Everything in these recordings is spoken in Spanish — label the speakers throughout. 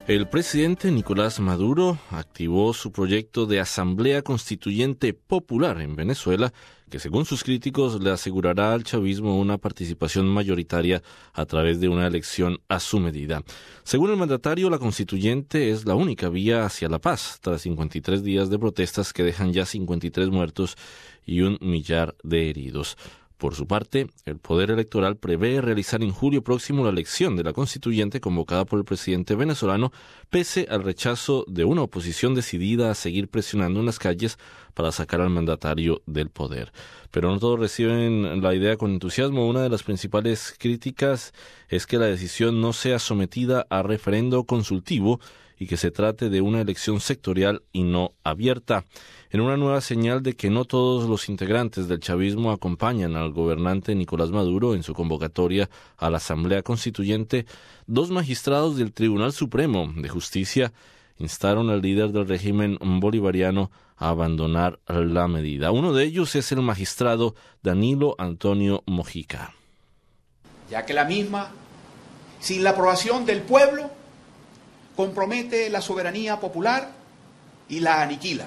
Speaker 1: El presidente Nicolás Maduro activó su proyecto de Asamblea Constituyente Popular en Venezuela, que según sus críticos le asegurará al chavismo una participación mayoritaria a través de una elección a su medida. Según el mandatario, la constituyente es la única vía hacia la paz, tras 53 días de protestas que dejan ya 53 muertos y 1 millar de heridos. Por su parte, el Poder Electoral prevé realizar en julio próximo la elección de la constituyente convocada por el presidente venezolano, pese al rechazo de una oposición decidida a seguir presionando en las calles para sacar al mandatario del poder. Pero no todos reciben la idea con entusiasmo. Una de las principales críticas es que la decisión no sea sometida a referendo consultivo y que se trate de una elección sectorial y no abierta. En una nueva señal de que no todos los integrantes del chavismo acompañan al gobernante Nicolás Maduro en su convocatoria a la Asamblea Constituyente, 2 magistrados del Tribunal Supremo de Justicia instaron al líder del régimen bolivariano a abandonar la medida. Uno de ellos es el magistrado Danilo Antonio Mojica.
Speaker 2: Ya que la misma, sin la aprobación del pueblo, compromete la soberanía popular y la aniquila.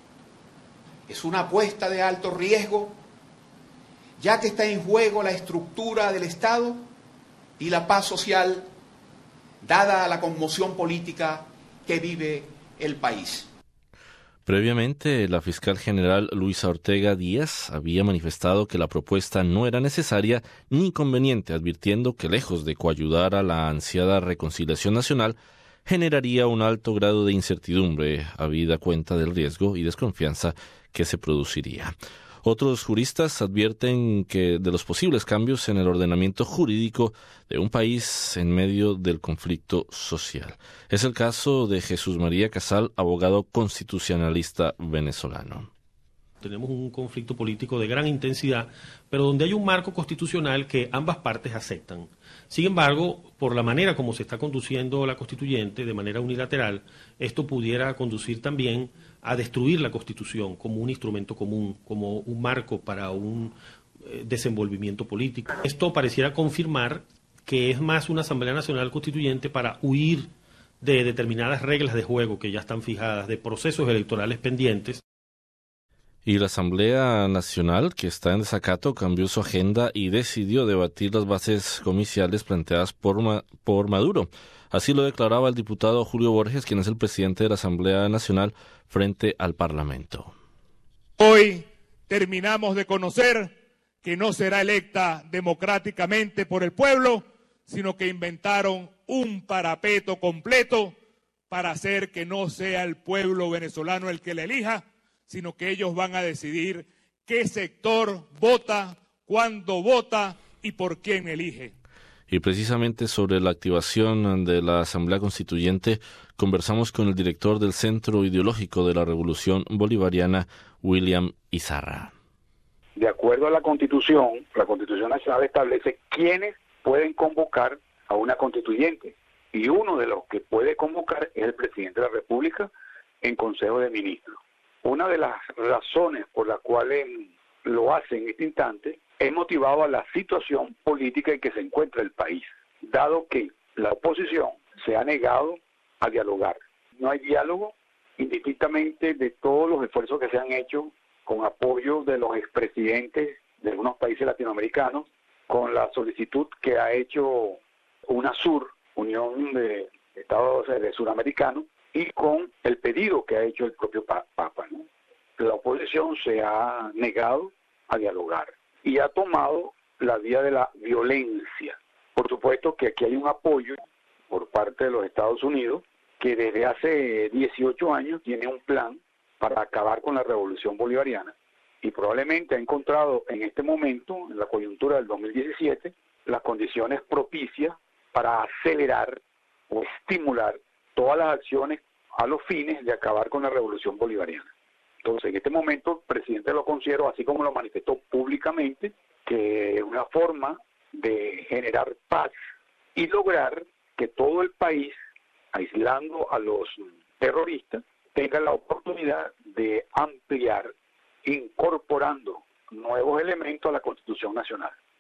Speaker 2: Es una apuesta de alto riesgo, ya que está en juego la estructura del Estado y la paz social, dada la conmoción política que vive el país.
Speaker 1: Previamente, la fiscal general Luisa Ortega Díaz había manifestado que la propuesta no era necesaria ni conveniente, advirtiendo que lejos de coayudar a la ansiada reconciliación nacional, generaría un alto grado de incertidumbre, habida cuenta del riesgo y desconfianza que se produciría. Otros juristas advierten que de los posibles cambios en el ordenamiento jurídico de un país en medio del conflicto social. Es el caso de Jesús María Casal, abogado constitucionalista venezolano.
Speaker 3: Tenemos un conflicto político de gran intensidad, pero donde hay un marco constitucional que ambas partes aceptan. Sin embargo, por la manera como se está conduciendo la constituyente, de manera unilateral, esto pudiera conducir también a destruir la Constitución como un instrumento común, como un marco para un desenvolvimiento político. Esto pareciera confirmar que es más una Asamblea Nacional Constituyente para huir de determinadas reglas de juego que ya están fijadas, de procesos electorales pendientes.
Speaker 1: Y la Asamblea Nacional, que está en desacato, cambió su agenda y decidió debatir las bases comiciales planteadas por Maduro. Así lo declaraba el diputado Julio Borges, quien es el presidente de la Asamblea Nacional, frente al Parlamento.
Speaker 4: Hoy terminamos de conocer que no será electa democráticamente por el pueblo, sino que inventaron un parapeto completo para hacer que no sea el pueblo venezolano el que la elija, sino que ellos van a decidir qué sector vota, cuándo vota y por quién elige.
Speaker 1: Y precisamente sobre la activación de la Asamblea Constituyente conversamos con el director del Centro Ideológico de la Revolución Bolivariana, William Izarra.
Speaker 5: De acuerdo a la Constitución Nacional establece quiénes pueden convocar a una constituyente. Y uno de los que puede convocar es el presidente de la República en Consejo de Ministros. Una de las razones por las cuales lo hace en este instante es motivado a la situación política en que se encuentra el país, dado que la oposición se ha negado a dialogar. No hay diálogo, indistintamente de todos los esfuerzos que se han hecho con apoyo de los expresidentes de algunos países latinoamericanos, con la solicitud que ha hecho UNASUR, Unión de Estados Suramericanos, y con el pedido que ha hecho el propio Papa, ¿no? La oposición se ha negado a dialogar y ha tomado la vía de la violencia. Por supuesto que aquí hay un apoyo por parte de los Estados Unidos, que desde hace 18 años tiene un plan para acabar con la revolución bolivariana y probablemente ha encontrado en este momento, en la coyuntura del 2017, las condiciones propicias para acelerar o estimular todas las acciones a los fines de acabar con la revolución bolivariana. Entonces, en este momento, el presidente lo considero, así como lo manifestó públicamente, que es una forma de generar paz y lograr que todo el país, aislando a los terroristas, tenga la oportunidad de ampliar, incorporando nuevos elementos a la Constitución Nacional.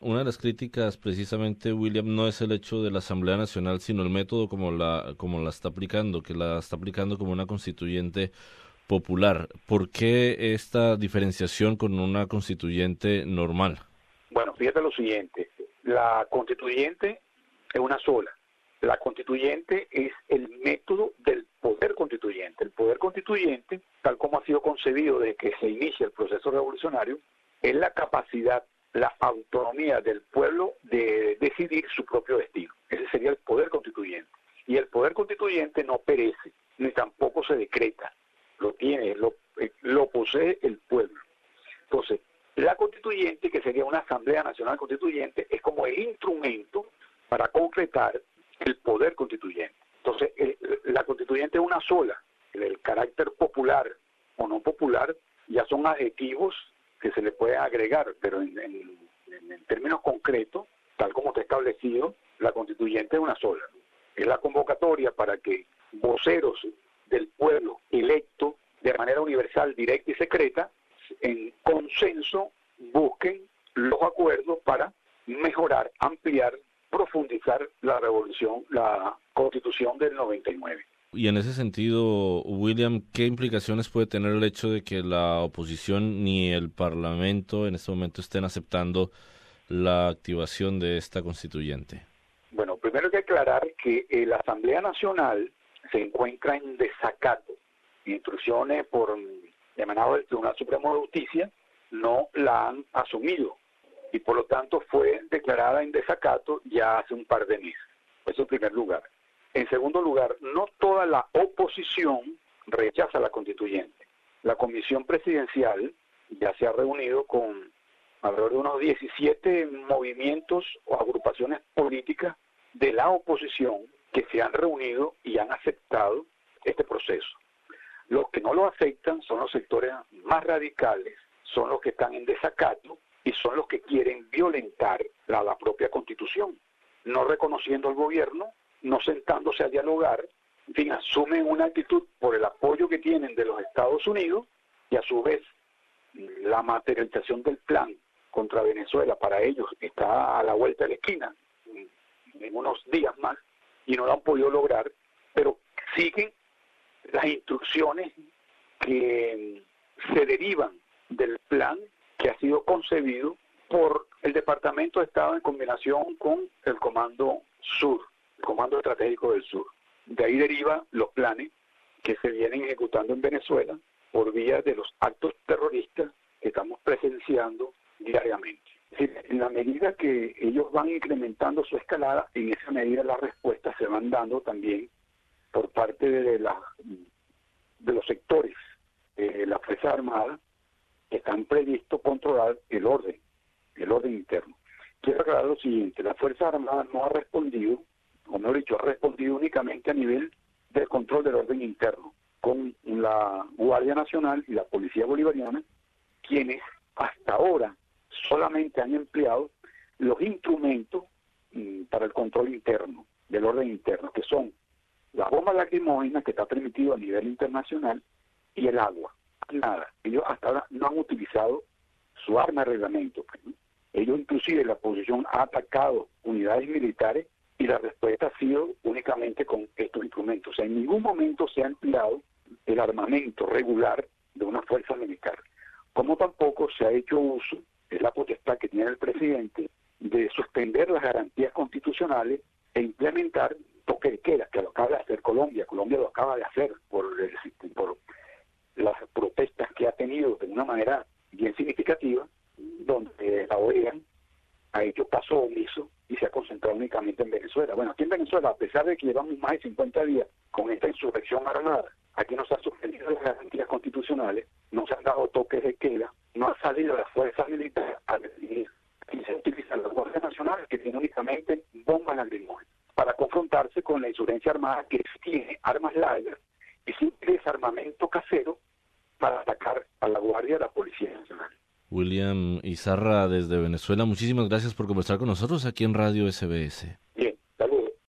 Speaker 1: Una de las críticas, precisamente, William, no es el hecho de la Asamblea Nacional, sino el método como la está aplicando, que la está aplicando como una constituyente popular. ¿Por qué esta diferenciación con una constituyente normal?
Speaker 5: Bueno, fíjate lo siguiente, la constituyente es una sola. La constituyente es el método del poder constituyente. El poder constituyente, tal como ha sido concebido desde que se inicia el proceso revolucionario, es la capacidad, la autonomía del pueblo de decidir su propio destino. Ese sería el poder constituyente. Y el poder constituyente no perece, ni tampoco se decreta. Lo tiene, lo posee el pueblo. Entonces, la constituyente, que sería una Asamblea Nacional Constituyente, es como el instrumento para concretar el poder constituyente. Entonces, la constituyente es una sola. El carácter popular o no popular ya son adjetivos que se le pueden agregar, pero en términos concretos, tal como está establecido, la constituyente es una sola. Es la convocatoria para que voceros del pueblo electo de manera universal, directa y secreta, en consenso, busquen los acuerdos para mejorar, ampliar, profundizar la revolución, la Constitución del 99.
Speaker 1: Y en ese sentido, William, ¿qué implicaciones puede tener el hecho de que la oposición ni el Parlamento en este momento estén aceptando la activación de esta constituyente?
Speaker 5: Bueno, primero hay que aclarar que la Asamblea Nacional se encuentra en desacato. Instrucciones emanadas del Tribunal Supremo de Justicia no la han asumido y por lo tanto fue declarada en desacato ya hace un par de meses. Eso en primer lugar. En segundo lugar, no toda la oposición rechaza la constituyente. La Comisión Presidencial ya se ha reunido con alrededor de unos 17 movimientos o agrupaciones políticas de la oposición que se han reunido y han aceptado este proceso. Los que no lo aceptan son los sectores más radicales, son los que están en desacato y son los que quieren violentar la propia Constitución, no reconociendo al gobierno, no sentándose a dialogar, en fin, asumen una actitud por el apoyo que tienen de los Estados Unidos y a su vez la materialización del plan contra Venezuela para ellos está a la vuelta de la esquina en unos días más y no lo han podido lograr, pero siguen las instrucciones que se derivan del plan que ha sido concebido por el Departamento de Estado en combinación con el Comando Sur, el Comando Estratégico del Sur. De ahí derivan los planes que se vienen ejecutando en Venezuela por vía de los actos terroristas que estamos presenciando diariamente. Es decir, en la medida que ellos van incrementando su escalada, en esa medida las respuestas se van dando también por parte de los sectores de la Fuerza Armada que están previstos controlar el orden interno. Quiero aclarar lo siguiente, la Fuerza Armada no ha respondido, o mejor dicho, ha respondido únicamente a nivel del control del orden interno, con la Guardia Nacional y la Policía Bolivariana, quienes hasta ahora solamente han empleado los instrumentos para el control interno, del orden interno, que son la bomba lacrimógena, que está permitido a nivel internacional, y el agua. Nada. Ellos hasta ahora no han utilizado su arma de reglamento. Ellos inclusive, la oposición ha atacado unidades militares y la respuesta ha sido únicamente con estos instrumentos. O sea, en ningún momento se ha empleado el armamento regular de una fuerza militar. Como tampoco se ha hecho uso, es la potestad que tiene el presidente, de suspender las garantías constitucionales e implementar toque de queda, que lo acaba de hacer Colombia. Colombia lo acaba de hacer por las protestas que ha tenido de una manera bien significativa, donde la OEA ha hecho caso omiso y se ha concentrado únicamente en Venezuela. Bueno, aquí en Venezuela, a pesar de que llevamos más de 50 días con esta insurrección armada, aquí no se han suspendido las garantías constitucionales, no se han dado toques de queda, no han salido las fuerzas militares a decidir. Aquí se utilizan las Guardias Nacionales, que tienen únicamente bombas lacrimógenas, para confrontarse con la insurgencia armada que tiene armas largas y sin desarmamento casero para atacar a la Guardia y a la Policía Nacional.
Speaker 1: William Izarra, desde Venezuela, muchísimas gracias por conversar con nosotros aquí en Radio SBS.
Speaker 5: Bien.